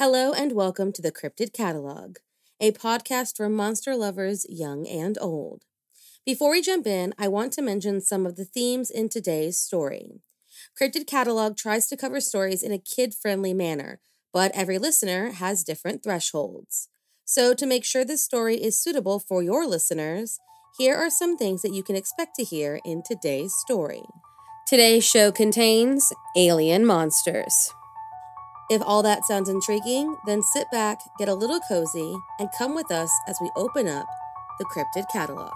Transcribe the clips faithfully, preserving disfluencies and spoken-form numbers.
Hello and welcome to the Cryptid Catalog, a podcast for monster lovers young and old. Before we jump in, I want to mention some of the themes in today's story. Cryptid Catalog tries to cover stories in a kid-friendly manner, but every listener has different thresholds. So to make sure this story is suitable for your listeners, here are some things that you can expect to hear in today's story. Today's show contains alien monsters. If all that sounds intriguing, then sit back, get a little cozy, and come with us as we open up the Cryptid Catalog.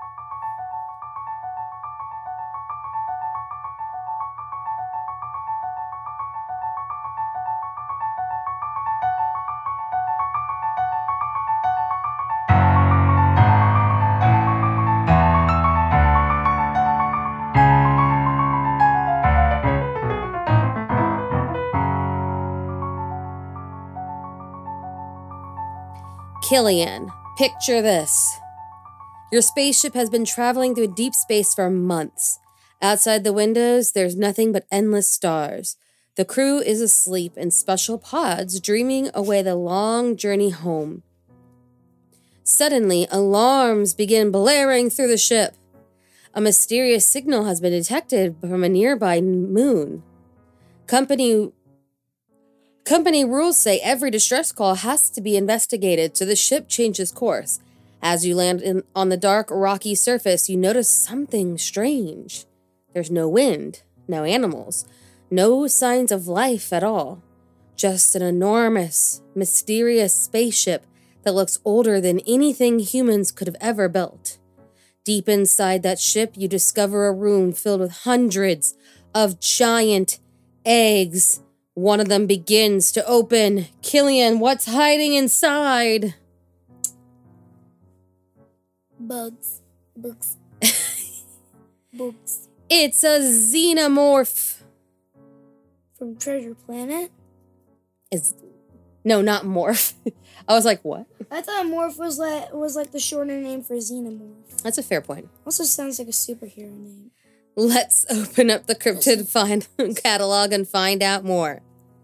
Killian, picture this. Your spaceship has been traveling through deep space for months. Outside the windows, there's nothing but endless stars. The crew is asleep in special pods, dreaming away the long journey home. Suddenly, alarms begin blaring through the ship. A mysterious signal has been detected from a nearby moon. Company Company rules say every distress call has to be investigated, so the ship changes course. As you land in, on the dark, rocky surface, you notice something strange. There's no wind, no animals, no signs of life at all. Just an enormous, mysterious spaceship that looks older than anything humans could have ever built. Deep inside that ship, you discover a room filled with hundreds of giant eggs. One of them begins to open. Killian, what's hiding inside? Bugs. Bugs. Bugs. It's a xenomorph. From Treasure Planet? Is No, not morph. I was like, what? I thought morph was like was like the shorter name for xenomorph. That's a fair point. Also sounds like a superhero name. Let's open up the Cryptid find catalog and find out more.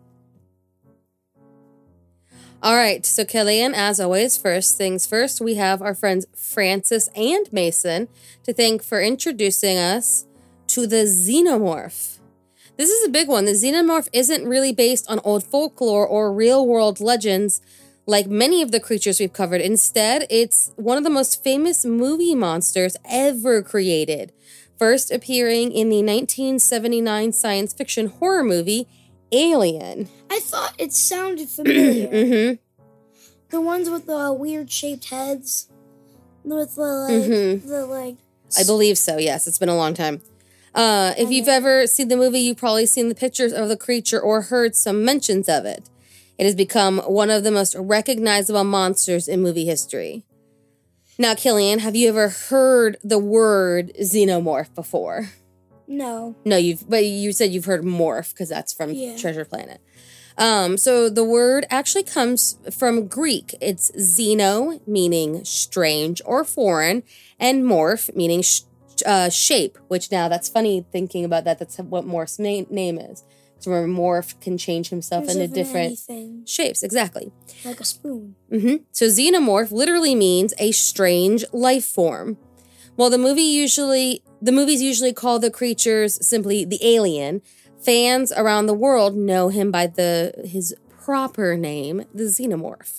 All right, so Killian, as always, first things first, we have our friends Francis and Mason to thank for introducing us to the xenomorph. This is a big one. The xenomorph isn't really based on old folklore or real-world legends like many of the creatures we've covered. Instead, it's one of the most famous movie monsters ever created, first appearing in the nineteen seventy-nine science fiction horror movie Alien. I thought it sounded familiar. mm-hmm. The ones with the weird shaped heads. With the like, Mm-hmm. the like. I believe so, yes. It's been a long time. Uh, if you've ever seen the movie, you've probably seen the pictures of the creature or heard some mentions of it. It has become one of the most recognizable monsters in movie history. Now, Killian, have you ever heard the word xenomorph before? No. No, you've, but you said you've heard morph because that's from Yeah. Treasure Planet. Um, so the word actually comes from Greek. It's xeno, meaning strange or foreign, and morph, meaning sh- uh, shape, which now that's funny thinking about that. That's what morph's na- name is. So remember, morph can change himself There's into even different anything, shapes. Exactly. like a spoon. Mm-hmm. So xenomorph literally means a strange life form. While the movie usually, the movies usually call the creatures simply the alien, fans around the world know him by the his proper name, the xenomorph.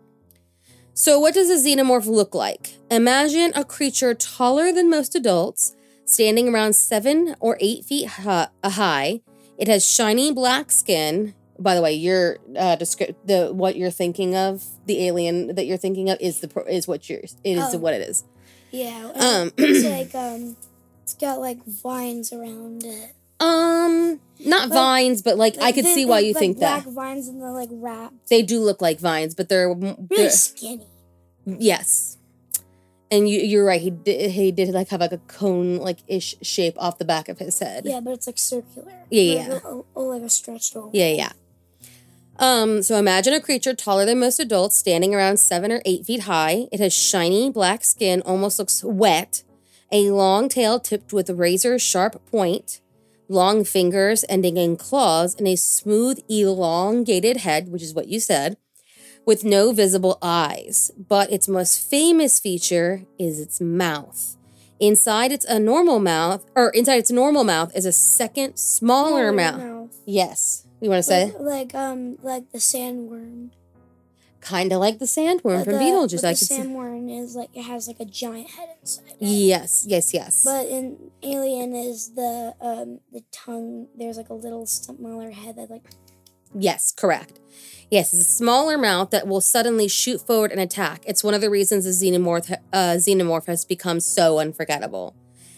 So what does a xenomorph look like? Imagine a creature taller than most adults, standing around seven or eight feet high. It has shiny black skin. By the way, your uh, descri- the what you're thinking of, the alien that you're thinking of, is the pro- is what yours it is Oh. what it is. Yeah. Um, it's like um, it's got like vines around it. Um, not Like- vines, but like, I could they- see why they- you like think black that. vines and they're like wrapped. They do look like vines, but they're, Really they're skinny. yes. And you, you're right. He did. He did like have like a cone like ish shape off the back of his head. Yeah, but it's like circular. Yeah, like yeah. A, a, like a stretched oval. Yeah, yeah. Um. So imagine a creature taller than most adults, standing around seven or eight feet high. It has shiny black skin, almost looks wet. A long tail tipped with a razor sharp point. long fingers ending in claws, and a smooth, elongated head, which is what you said, with no visible eyes. But its most famous feature is its mouth. Inside its a normal mouth, or inside its normal mouth is a second, smaller mouth. mouth. Yes. You want to say? Like, like um like the sandworm. Kind of like the sandworm but from the, Beetlejuice. But I the could sandworm see. is like it has like a giant head inside it. Yes, yes, yes. But in Alien is the um the tongue. There's like a little smaller head that like. Yes, correct. Yes, it's a smaller mouth that will suddenly shoot forward and attack. It's one of the reasons the xenomorph uh, xenomorph has become so unforgettable.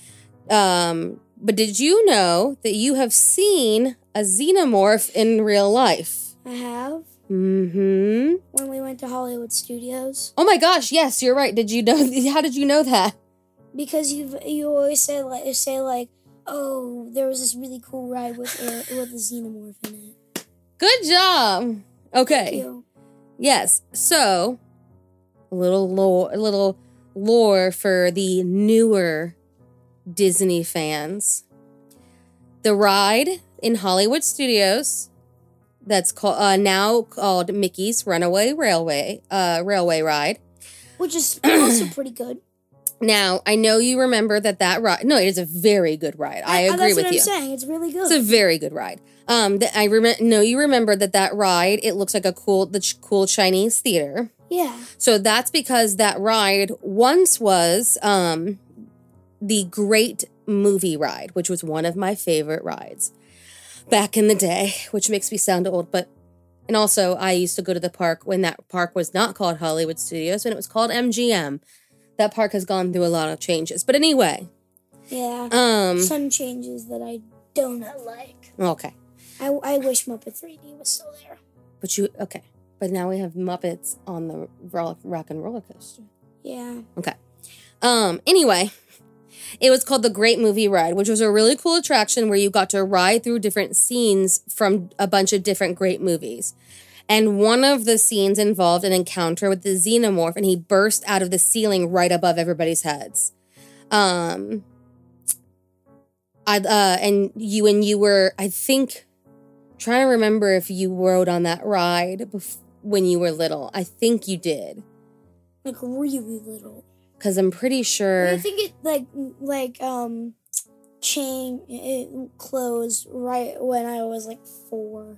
Um, but did you know that you have seen a xenomorph in real life? I have. Mm-hmm. When we went to Hollywood Studios. Oh my gosh, yes, you're right. Did you know? How did you know that? Because you you always say like say like, oh, there was this really cool ride with a, with a xenomorph in it. Good job. Okay. Thank you. Yes. So, a little lore, a little lore for the newer Disney fans. The ride in Hollywood Studios, that's called uh, now called Mickey's Runaway Railway uh, Railway Ride, which is also pretty good. Now, I know you remember that that ride. No, it is a very good ride. I, I agree that's with what you. I'm saying. It's really good. It's a very good ride. Um, the, I rem- know you remember that that ride. It looks like a cool, the ch- cool Chinese theater. Yeah. So that's because that ride once was um, the Great Movie Ride, which was one of my favorite rides back in the day, which makes me sound old. But and also, I used to go to the park when that park was not called Hollywood Studios, and it was called M G M. That park has gone through a lot of changes. But anyway. Yeah. Um, some changes that I do not like. Okay. I, I wish Muppet three D was still there. But you, okay. But now we have Muppets on the rock, rock and roller coaster. Yeah. Okay. Um, anyway, it was called the Great Movie Ride, which was a really cool attraction where you got to ride through different scenes from a bunch of different great movies. And one of the scenes involved an encounter with the xenomorph, and he burst out of the ceiling right above everybody's heads. Um, I uh, and you and you were, I think, trying to remember if you rode on that ride bef- when you were little. I think you did. Like really little. Because I'm pretty sure. I think it like like um, chain it closed right when I was like four.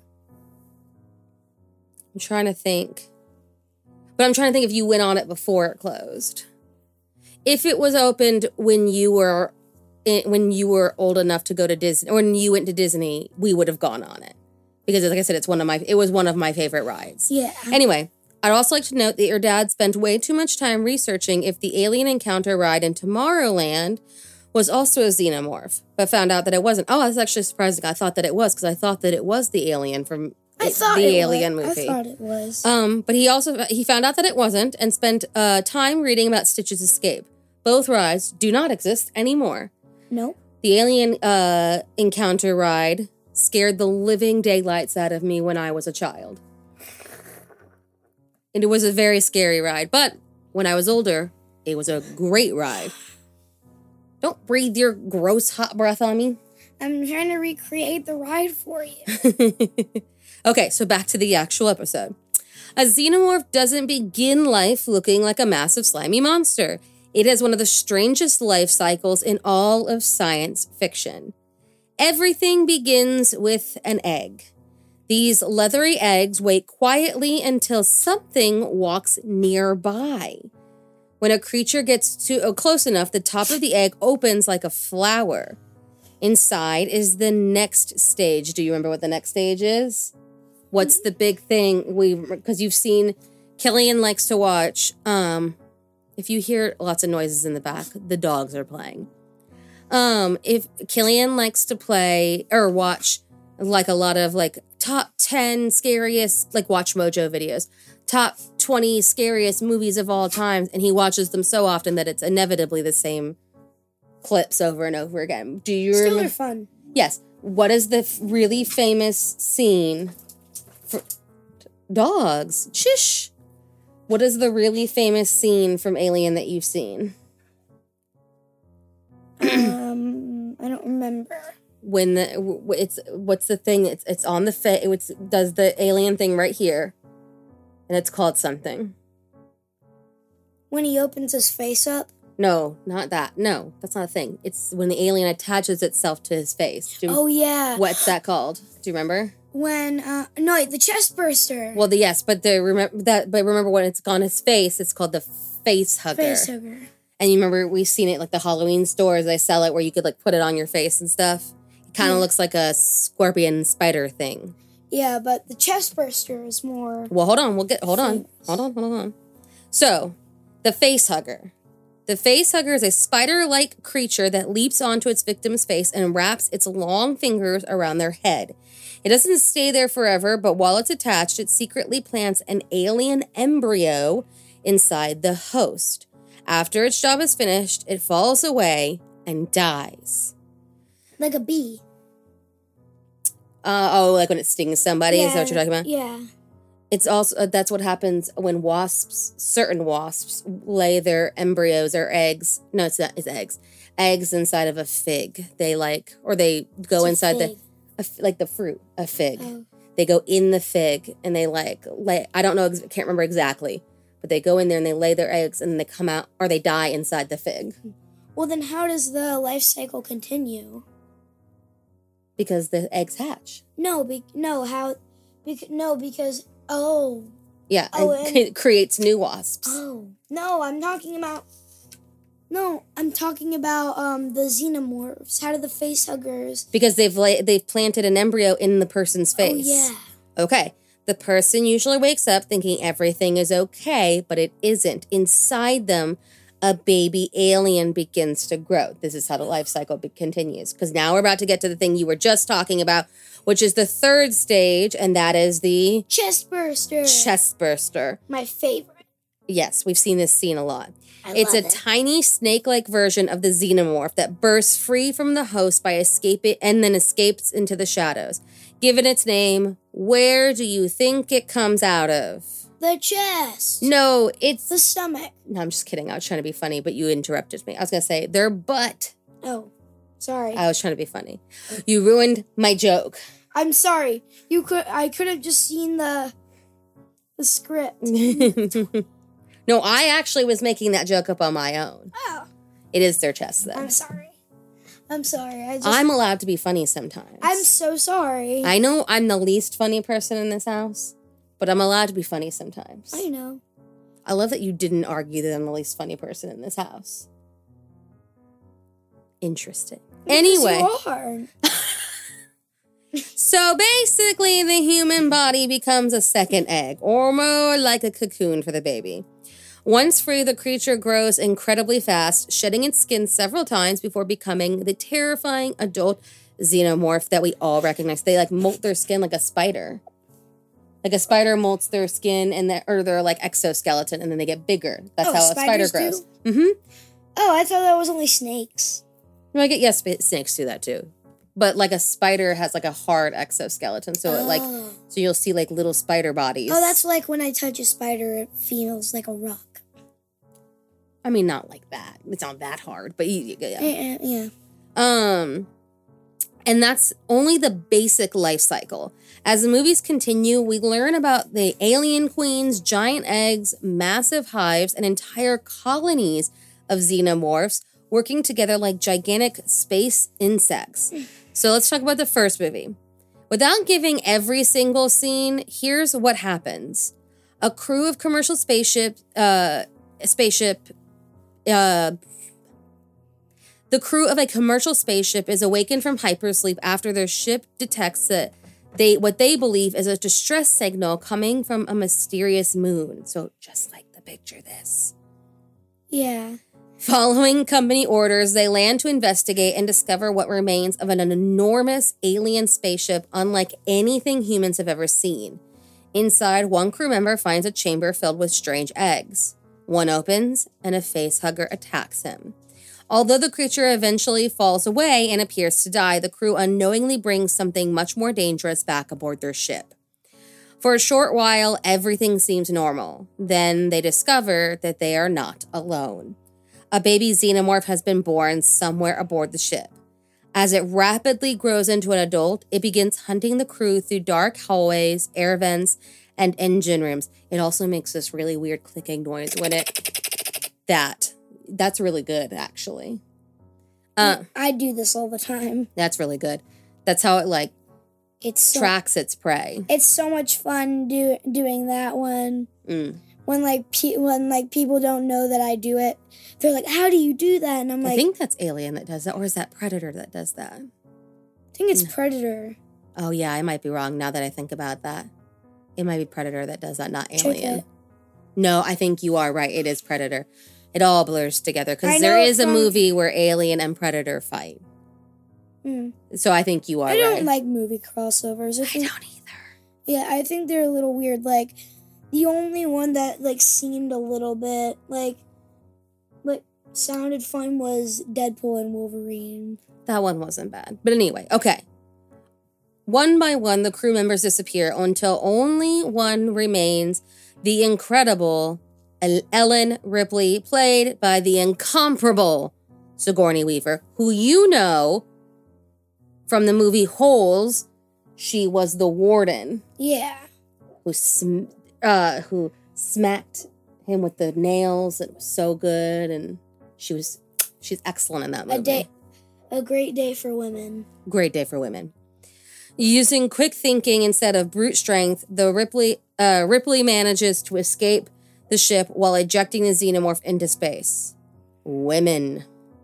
I'm trying to think. But I'm trying to think if you went on it before it closed. If it was opened when you were when you were old enough to go to Disney, or when you went to Disney, we would have gone on it. Because like I said, it's one of my it was one of my favorite rides. Yeah. Anyway, I'd also like to note that your dad spent way too much time researching if the alien encounter ride in Tomorrowland was also a xenomorph, but found out that it wasn't. Oh, that's actually surprising. I thought that it was, because I thought that it was the alien from I thought the it Alien was. movie. I thought it was. Um, but he also he found out that it wasn't, and spent uh, time reading about Stitch's escape. Both rides do not exist anymore. Nope. The alien uh, encounter ride scared the living daylights out of me when I was a child. And it was a very scary ride, but when I was older, it was a great ride. Don't breathe your gross hot breath on me. I'm trying to recreate the ride for you. Okay, so back to the actual episode. A xenomorph doesn't begin life looking like a massive slimy monster. It has one of the strangest life cycles in all of science fiction. Everything begins with an egg. These leathery eggs wait quietly until something walks nearby. When a creature gets to oh, close enough, the top of the egg opens like a flower. Inside is the next stage. Do you remember what the next stage is? What's the big thing? We because you've seen, Killian likes to watch. Um, if you hear lots of noises in the back, the dogs are playing. Um, if Killian likes to play or watch like a lot of like top ten scariest, like Watch Mojo videos, top twenty scariest movies of all time, and he watches them so often that it's inevitably the same clips over and over again. Do you Still remember? are fun. Yes. What is the f- really famous scene for dogs? Shush. What is the really famous scene from Alien that you've seen? um, I don't remember. when the w- it's what's the thing? It's it's on the face. It does the alien thing right here, and it's called something. When he opens his face up? No, not that. No, that's not a thing. It's when the alien attaches itself to his face. Do, oh, yeah. What's that called? Do you remember? When, uh, no, the chest burster. Well, the yes, but the remember that, but remember when it's on his face, it's called the face hugger. Face hugger. And you remember we've seen it like the Halloween stores. They sell it where you could like put it on your face and stuff. It kind of yeah. looks like a scorpion spider thing. Yeah, but the chest burster is more. Well, hold on. We'll get. Hold famous. on. Hold on. Hold on. So, the face hugger. The face hugger is a spider-like creature that leaps onto its victim's face and wraps its long fingers around their head. It doesn't stay there forever, but while it's attached, it secretly plants an alien embryo inside the host. After its job is finished, it falls away and dies. Like a bee. Uh, oh, like when it stings somebody? Yeah, Is that what you're talking about? Yeah. It's also, uh, that's what happens when wasps, certain wasps, lay their embryos or eggs. No, it's not, it's eggs. Eggs inside of a fig. They like, or they go it's inside the, a, like the fruit, a fig. Oh. They go in the fig and they like, lay, I don't know, can't remember exactly. But they go in there and they lay their eggs and then they come out, or they die inside the fig. Well, then how does the life cycle continue? Because the eggs hatch. No, be, no, how, bec- no, because, oh. Yeah, oh, and, and it creates new wasps. Oh, no, I'm talking about, no, I'm talking about um the xenomorphs. How do the face huggers? Because they've la- they've planted an embryo in the person's face. Oh, yeah. Okay. The person usually wakes up thinking everything is okay, but it isn't. Inside them, a baby alien begins to grow. This is how the life cycle be- continues. Because now we're about to get to the thing you were just talking about, which is the third stage, and that is the... chest burster. Chest burster. My favorite. Yes, we've seen this scene a lot. I it's a love it. tiny snake-like version of the xenomorph that bursts free from the host by escaping and then escapes into the shadows. Given its name, where do you think it comes out of? The chest. No, it's... the stomach. No, I'm just kidding. I was trying to be funny, but you interrupted me. I was going to say, their butt. Oh, sorry. I was trying to be funny. You ruined my joke. I'm sorry. You could. I could have just seen the the script. No, I actually was making that joke up on my own. Oh. It is their chest, though. I'm sorry. I'm sorry. I just, I'm allowed to be funny sometimes. I'm so sorry. I know I'm the least funny person in this house, but I'm allowed to be funny sometimes. I know. I love that you didn't argue that I'm the least funny person in this house. Interesting. Because Anyway. you are. So basically, the human body becomes a second egg, or more like a cocoon for the baby. Once free, the creature grows incredibly fast, shedding its skin several times before becoming the terrifying adult xenomorph that we all recognize. They like molt their skin like a spider. Like a spider molts their skin and their, or their like exoskeleton, and then they get bigger. That's oh, how a spider grows. Mm-hmm. Oh, I thought that was only snakes. No, I get yes, snakes do that too. But like a spider has like a hard exoskeleton, so oh. it like so you'll see like little spider bodies. Oh, that's like when I touch a spider, it feels like a rock. I mean, not like that. It's not that hard, but you, yeah. Yeah, yeah. Um, and that's only the basic life cycle. As the movies continue, we learn about the alien queens, giant eggs, massive hives, and entire colonies of xenomorphs working together like gigantic space insects. So let's talk about the first movie. Without giving every single scene, here's what happens. A crew of commercial spaceship, uh, spaceship, uh, the crew of a commercial spaceship is awakened from hypersleep after their ship detects that they, what they believe is a distress signal coming from a mysterious moon. So just like the picture this. Yeah. Following company orders, they land to investigate and discover what remains of an enormous alien spaceship unlike anything humans have ever seen. Inside, one crew member finds a chamber filled with strange eggs. One opens, and a facehugger attacks him. Although the creature eventually falls away and appears to die, the crew unknowingly brings something much more dangerous back aboard their ship. For a short while, everything seems normal. Then they discover that they are not alone. A baby xenomorph has been born somewhere aboard the ship. As it rapidly grows into an adult, it begins hunting the crew through dark hallways, air vents, and engine rooms. It also makes this really weird clicking noise when it... That. That's really good, actually. Uh, I do this all the time. That's really good. That's how it, like, It's so, tracks its prey. It's so much fun do, doing that one. Mm. When, like, pe- when, like, people don't know that I do it. They're like, how do you do that? And I'm like... I think that's Alien that does that, or is that Predator that does that? I think it's no. Predator. Oh, yeah, I might be wrong now that I think about that. It might be Predator that does that, not Alien. No, I think you are right. It is Predator. It all blurs together because there is a from... movie where Alien and Predator fight. Mm. So I think you are I don't right. like movie crossovers. I, I think, don't either. Yeah, I think they're a little weird. Like, the only one that, like, seemed a little bit, like, like, sounded fun was Deadpool and Wolverine. That one wasn't bad. But anyway, okay. One by one, the crew members disappear until only one remains, the incredible Ellen Ripley, played by the incomparable Sigourney Weaver, who you know from the movie Holes, she was the warden. Yeah. Who, sm- uh, who smacked him with the nails. It was so good, and she was she's excellent in that movie. A day, a great day for women. Great day for women. Using quick thinking instead of brute strength, the Ripley uh, Ripley manages to escape the ship while ejecting the xenomorph into space. Women.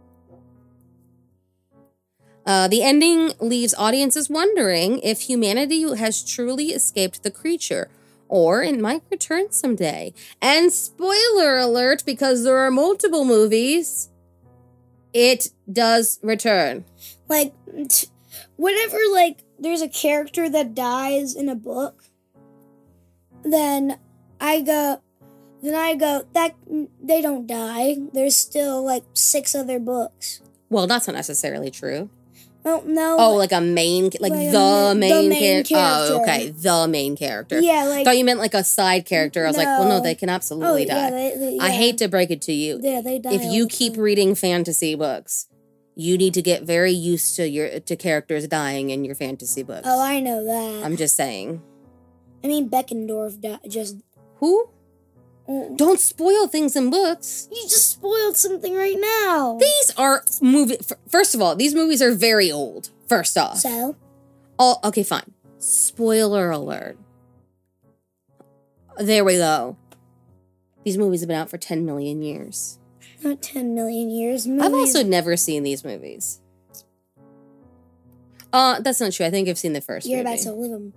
Uh, the ending leaves audiences wondering if humanity has truly escaped the creature, or it might return someday. And spoiler alert, because there are multiple movies, it does return. Like, t- whenever, like, there's a character that dies in a book, then I go... Then I go, that they don't die. There's still, like, six other books. Well, that's not necessarily true. Oh, no. Oh, like a main, like, like the, a, main the main char- character. Oh, okay, the main character. Yeah, like... I thought you meant, like, a side character. I was no. like, well, no, they can absolutely oh, die. Yeah, they, they, yeah. I hate to break it to you. Yeah, they die. If you keep reading fantasy books, you need to get very used to your to characters dying in your fantasy books. Oh, I know that. I'm just saying. I mean, Beckendorf died, just... Who? Don't spoil things in books. You just spoiled something right now. These are movie. First of all, these movies are very old. First off. So? Oh, okay, fine. Spoiler alert. There we go. These movies have been out for ten million years. Not ten million years. Movies. I've also never seen these movies. Uh, that's not true. I think I've seen the first You're movie. about to live them.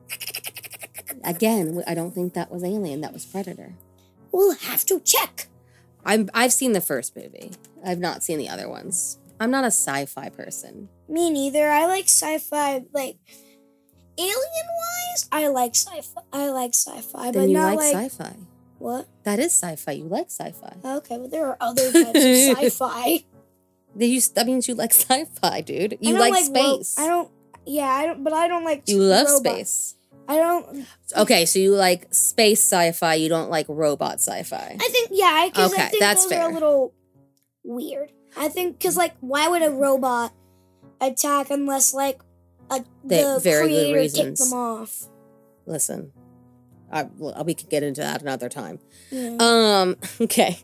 Again, I don't think that was Alien. That was Predator. We'll have to check. I'm, I've seen the first movie. I've not seen the other ones. I'm not a sci-fi person. Me neither. I like sci-fi, like, alien-wise, I like sci-fi. I like sci-fi, Then but you not like, like... sci-fi. What? That is sci-fi. You like sci-fi. Okay, but there are other types of sci-fi. They use, that means you like sci-fi, dude. You I don't like, like space. Ro- I don't, yeah, I don't, but I don't like You love robots. space. I don't... Okay, so you like space sci-fi, you don't like robot sci-fi. I think, yeah, I, cause Okay, I think that's those fair. are a little weird. I think, because, like, why would a robot attack unless, like, a, They- the very good creator kicked reasons. them off? Listen, I, well, we could get into that another time. Yeah. Um, okay.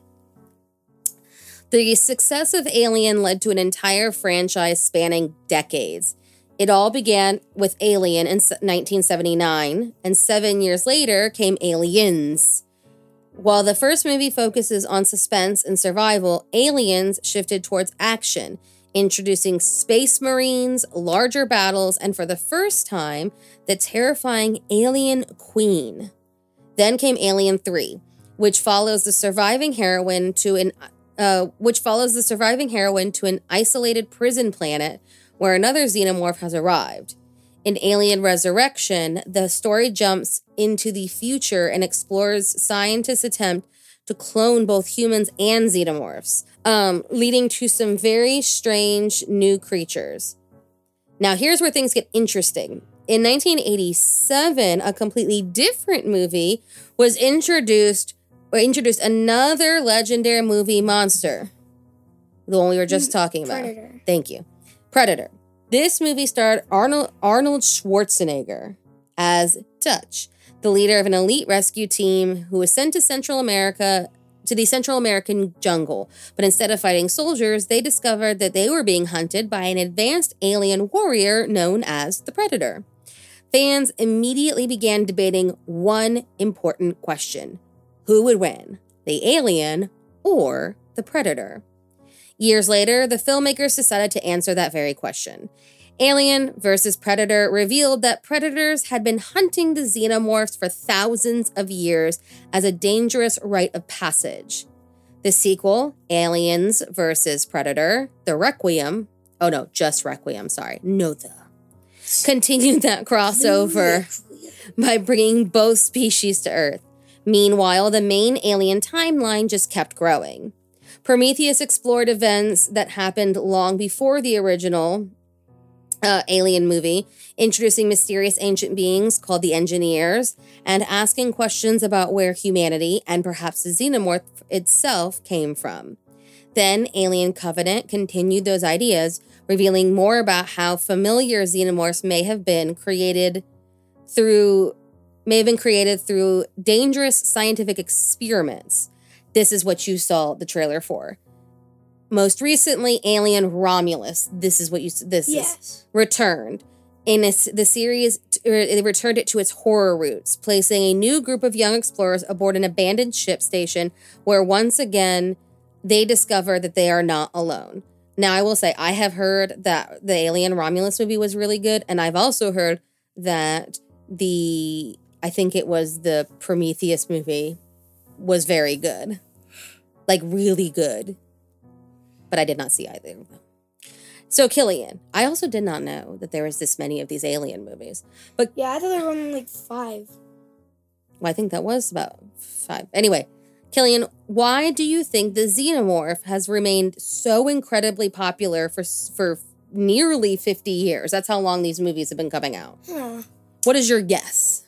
The success of Alien led to an entire franchise spanning decades. It all began with Alien in nineteen seventy-nine, and seven years later came Aliens. While the first movie focuses on suspense and survival, Aliens shifted towards action, introducing space marines, larger battles, and for the first time, the terrifying Alien Queen. Then came Alien three, which follows the surviving heroine to an uh, which follows the surviving heroine to an isolated prison planet where another xenomorph has arrived. In Alien Resurrection, the story jumps into the future and explores scientists' attempt to clone both humans and xenomorphs, um, leading to some very strange new creatures. Now, here's where things get interesting. In nineteen eighty-seven, a completely different movie was introduced, or introduced another legendary movie monster. The one we were just talking about. Predator. Thank you. Predator. This movie starred Arnold, Arnold Schwarzenegger as Dutch, the leader of an elite rescue team who was sent to Central America, to the Central American jungle. But instead of fighting soldiers, they discovered that they were being hunted by an advanced alien warrior known as the Predator. Fans immediately began debating one important question. Who would win, the alien or the Predator? Years later, the filmmakers decided to answer that very question. Alien versus Predator revealed that predators had been hunting the xenomorphs for thousands of years as a dangerous rite of passage. The sequel, Aliens versus Predator, The Requiem, oh no, just Requiem, sorry, no the, continued that crossover by bringing both species to Earth. Meanwhile, the main Alien timeline just kept growing. Prometheus explored events that happened long before the original uh, Alien movie, introducing mysterious ancient beings called the Engineers and asking questions about where humanity and perhaps the xenomorph itself came from. Then Alien Covenant continued those ideas, revealing more about how familiar xenomorphs may have been created through may have been created through dangerous scientific experiments. This is what you saw the trailer for. Most recently, Alien Romulus. This is what you this Yes. is returned in a, the series. It returned it to its horror roots, placing a new group of young explorers aboard an abandoned ship station, where once again they discover that they are not alone. Now, I will say I have heard that the Alien Romulus movie was really good, and I've also heard that the I think it was the Prometheus movie was very good, like really good. But I did not see either of them. So, Killian, I also did not know that there was this many of these Alien movies. But Yeah, I thought there were only like five. well, I think that was about five. Anyway, Killian, why do you think the Xenomorph has remained so incredibly popular for for nearly fifty years? That's how long these movies have been coming out. Huh. What is your guess?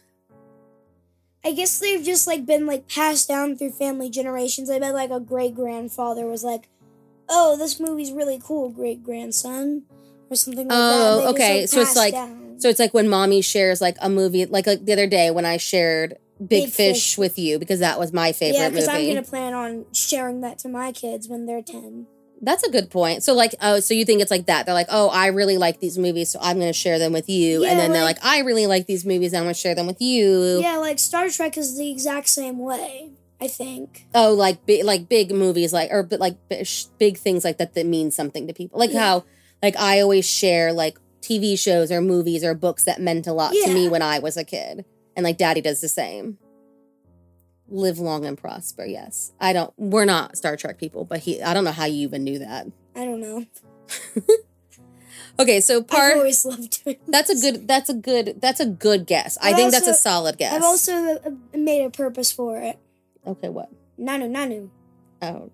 I guess they've just like been like passed down through family generations. I bet like a great grandfather was like, "Oh, this movie's really cool, great grandson," or something like that. Oh, And they just, okay. So it's passed like down. so it's like when mommy shares like a movie, like, like the other day when I shared Big, Big Fish, Fish. with you because that was my favorite yeah, because movie. I'm gonna plan on sharing that to my kids when they're ten. That's a good point. So like, oh, so you think it's like that? They're like, oh, I really like these movies, so I'm going to share them with you. Yeah, and then they're like- like, I really like these movies, and I'm going to share them with you. Yeah, like Star Trek is the exact same way. I think. Oh, like big, like big movies, like or but like bi- sh- big things like that that mean something to people. Like Yeah. how, like I always share like T V shows or movies or books that meant a lot to me Yeah. when I was a kid, and like Daddy does the same. Live long and prosper. Yes, I don't. We're not Star Trek people, but he. I don't know how you even knew that. I don't know. Okay, so I've part. always loved it. That's a good. That's a good. That's a good guess. I I've think that's a also- solid guess. I've also uh, made a purpose for it. Okay, what? Nanu, nanu. Oh,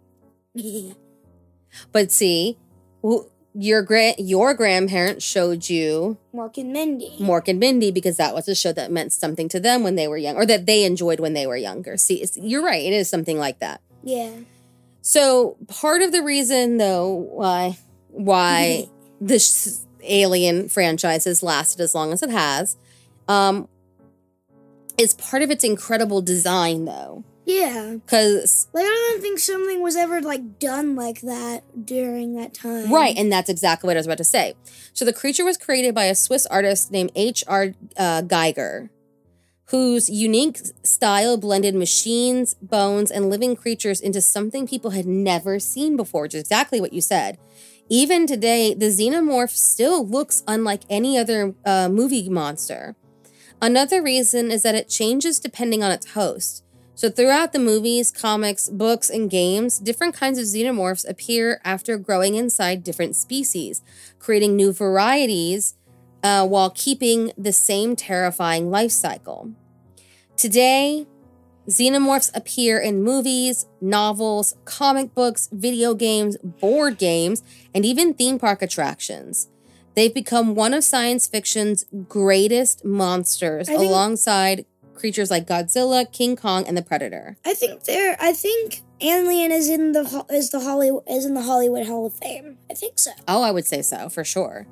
but see, wh- your grand your grandparents showed you Mork and Mindy. Mork and Mindy because that was a show that meant something to them when they were young, or that they enjoyed when they were younger. See, it's, you're right. It is something like that. Yeah. So part of the reason, though, why why this Alien franchise has lasted as long as it has, um, is part of its incredible design, though. Yeah. Because Like, I don't think something was ever, like, done like that during that time. right, and that's exactly what I was about to say. So the creature was created by a Swiss artist named H R Uh, Geiger, whose unique style blended machines, bones, and living creatures into something people had never seen before, which is exactly what you said. Even today, the xenomorph still looks unlike any other uh, movie monster. Another reason is that it changes depending on its host. So throughout the movies, comics, books, and games, different kinds of xenomorphs appear after growing inside different species, creating new varieties uh, while keeping the same terrifying life cycle. Today, xenomorphs appear in movies, novels, comic books, video games, board games, and even theme park attractions. They've become one of science fiction's greatest monsters, I think- alongside creatures like Godzilla, King Kong, and the Predator. I think there. I think Alien is in the ho- is the Hollywood is in the Hollywood Hall of Fame. I think so. Oh, I would say so, for sure.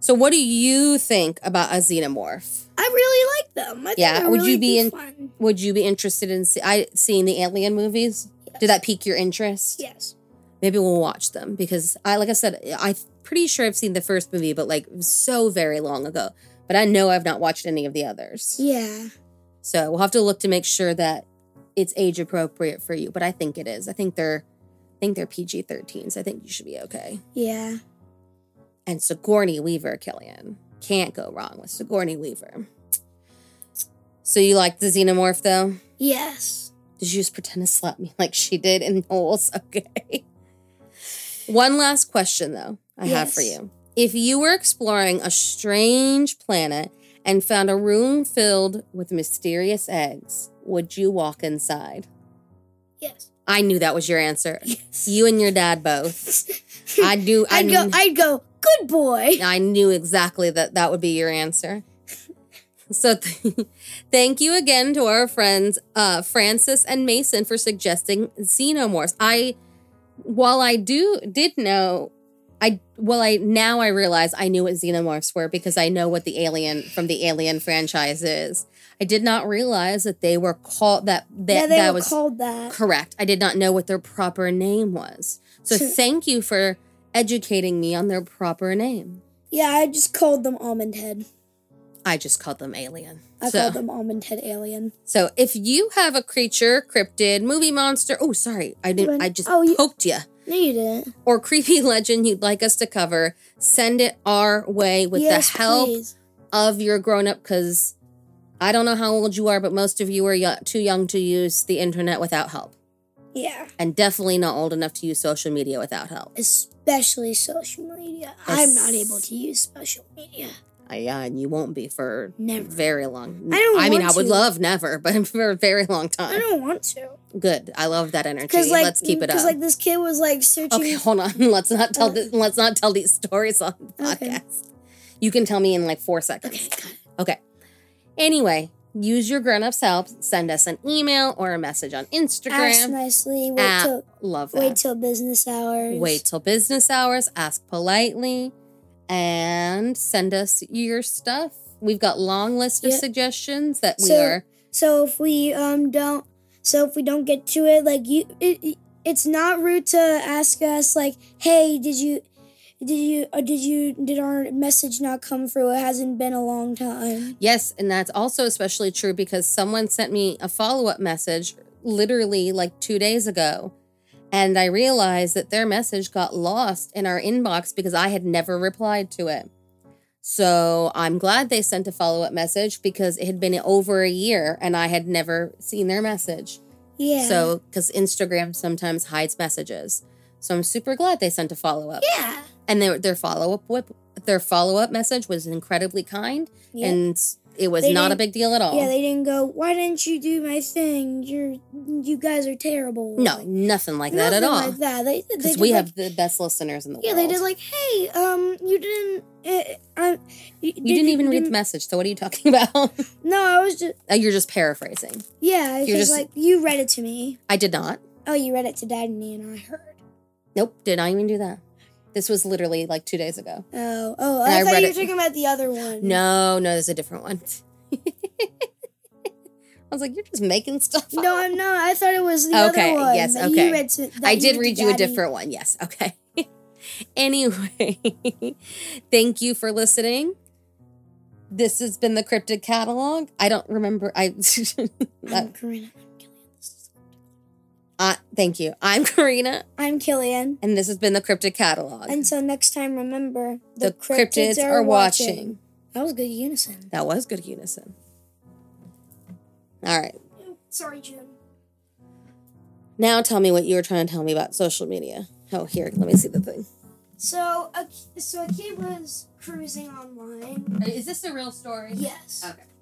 So what do you think about a xenomorph? I really like them. I think Yeah, they're would really you be in? fun. Would you be interested in see, I seeing the Alien movies? Yes. Did that pique your interest? Yes. Maybe we'll watch them because I, like I said, I'm pretty sure I've seen the first movie, but like so very long ago. But I know I've not watched any of the others. Yeah. So we'll have to look to make sure that it's age appropriate for you. But I think it is. I think they're, I think they're P G thirteen. So I think you should be okay. Yeah. And Sigourney Weaver, Killian. Can't go wrong with Sigourney Weaver. So you like the xenomorph, though? Yes. Did you just pretend to slap me like she did in Knowles? Okay. One last question, though, I Yes. have for you. If you were exploring a strange planet and found a room filled with mysterious eggs, would you walk inside? Yes. I knew that was your answer. Yes. You and your dad both. I do. I I'd go. I'd go. Good boy. I knew exactly that that would be your answer. So th- thank you again to our friends uh, Francis and Mason for suggesting xenomorphs. I, while I do did know, I well I now I realize I knew what xenomorphs were because I know what the Alien from the Alien franchise is. I did not realize that they were called that. that yeah, they that were was called that. correct. I did not know what their proper name was. So So- thank you for educating me on their proper name. Yeah, I just called them Almond Head. I just called them Alien. I so, called them Almond Head Alien. so if you have a creature, cryptid, movie monster, oh sorry, I didn't. I just Oh, you- poked you. No, you didn't. Or creepy legend you'd like us to cover, send it our way with yes, the help please. of your grown up. Because I don't know how old you are, but most of you are yo- too young to use the internet without help, Yeah, and definitely not old enough to use social media without help. especially social media. I'm not able to use social media. Uh, yeah, and you won't be for Never. very long. I don't I mean, want I would to. love never, but for a very long time. I don't want to. Good. I love that energy. Because like, Let's keep it up. Because like this kid was like searching. Okay, hold on. Let's not tell Uh, the, let's not tell these stories on the Okay. podcast. You can tell me in like four seconds. Okay, got it. Okay. Anyway, use your grown-ups help. Send us an email or a message on Ask Instagram. nicely. Wait at- till Love that. wait till business hours. Wait till business hours. Ask politely, and send us your stuff. We've got long list of Yeah. suggestions that we So- are. So if we um don't, so if we don't get to it, like you, it, it- it's not rude to ask us like, hey, did you, did you, or did you, did our message not come through? It hasn't been a long time. Yes, and that's also especially true because someone sent me a follow-up message literally like two days ago. And I realized that their message got lost in our inbox because I had never replied to it. So I'm glad they sent a follow-up message because it had been over a year and I had never seen their message. Yeah. So, because Instagram sometimes hides messages. So I'm super glad they sent a follow-up. yeah. And their their follow-up whip, their follow-up message was incredibly kind. Yeah. And it was They not a didn't- big deal at all. Yeah, they didn't go, why didn't you do my thing? You're, you guys are terrible. no, Like, nothing like that nothing at all. like that. They, they Because did we like, have the best listeners in the yeah, world. they did like, hey, um, you didn't, uh, uh, you, You didn't even read the message, so what are you talking about? No, I was just, Uh, You're just paraphrasing. yeah, You're because just- like, you read it to me. I did not. Oh, you read it to Daddy and I heard. Nope, did not even do that. This was literally like two days ago. Oh, oh, And I, I thought read you were it- talking about the other one. No, no, there's a different one. I was like, you're just making stuff up. No, I'm not. I thought it was the Okay, other one. yes, that okay. You read to, that I you did to read you a Daddy. different one. Yes, okay. Anyway, thank you for listening. This has been the Cryptid Catalog. I don't remember. I. I'm Karina. uh, thank you. I'm Karina, I'm Killian. and this has been the Cryptid Catalog. Until next time, remember, the cryptids, are watching. That was good unison. That was good unison. All right. Sorry, June. Now tell me what you were trying to tell me about social media. Oh, here, let me see the thing. So, a, so a kid was cruising online. Is this a real story? Yes. Okay.